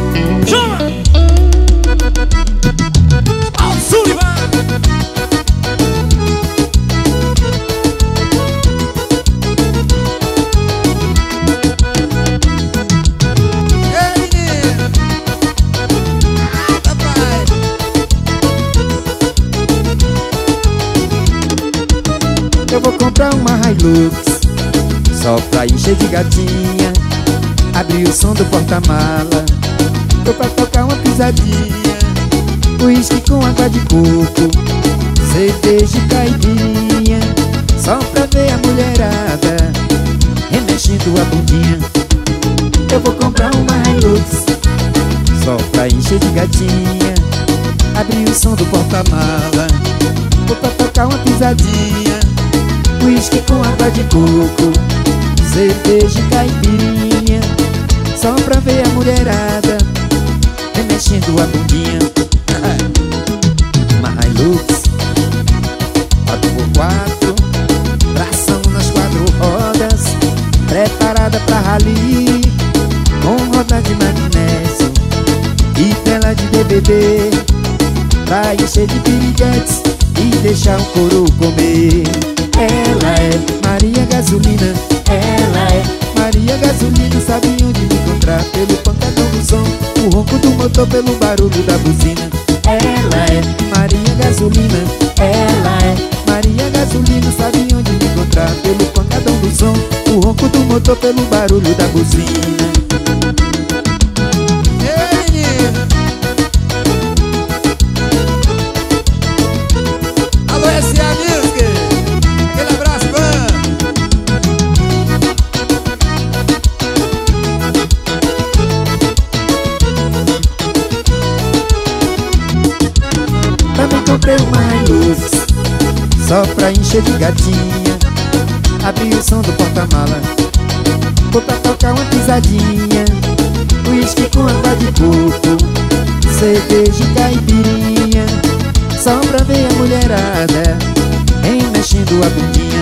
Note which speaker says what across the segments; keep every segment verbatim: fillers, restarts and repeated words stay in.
Speaker 1: Chama! Ao Sullivan!
Speaker 2: Eu vou comprar uma Hilux só pra encher de gatinha. Abrir o som do porta-mala, tô pra tocar uma pisadinha. Uísque com água de coco, cerveja e caipirinha, só pra ver a mulherada remexendo a bundinha. Eu vou comprar uma Hilux só pra encher de gatinha. Abrir o som do porta-mala, tô pra tocar uma pisadinha. Uísque com água de coco, cerveja e caipirinha, só pra ver a mulherada remexendo a bundinha. Uma Hilux quatro por quatro, tração nas quatro rodas, preparada pra rally, com roda de magnésio e tela de D V D, pra encher de piriguetes e deixar o couro comer. Ela é Maria Gasolina, ela é Maria Gasolina, sabe onde me encontrar? Pelo pancadão do som, o ronco do motor, pelo barulho da buzina. Ela é Maria Gasolina, ela é Maria Gasolina, sabe onde me encontrar? Pelo pancadão do som, o ronco do motor, pelo barulho da buzina. Ei, menina! Alô, S A Music! Aquele abraço, fã! Também comprei uma Hilux só pra encher de gatinha. Abri o som do porta-mala, vou pra tocar uma pisadinha. Uísque com água de coco, cerveja e caipirinha, só pra ver a mulherada remexendo a bundinha.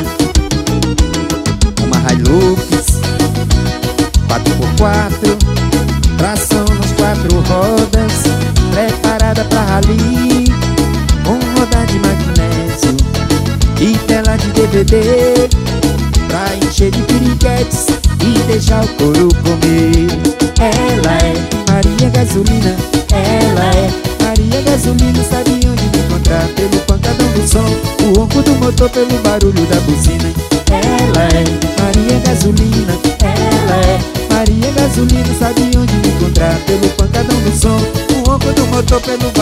Speaker 2: Uma Hilux quatro por quatro, tração nas quatro rodas, preparada pra rally, com roda de magnésio e tela de D V D, pra encher de piriguetes e deixar o couro comer. Ela é Maria Gasolina, ela é Maria Gasolina, sabe onde me encontrar? Pelo pancadão do som, o ronco do motor, pelo barulho da buzina. Ela é Maria Gasolina, ela é Maria Gasolina, sabe onde me encontrar? Pelo pancadão do som, o ronco do motor, pelo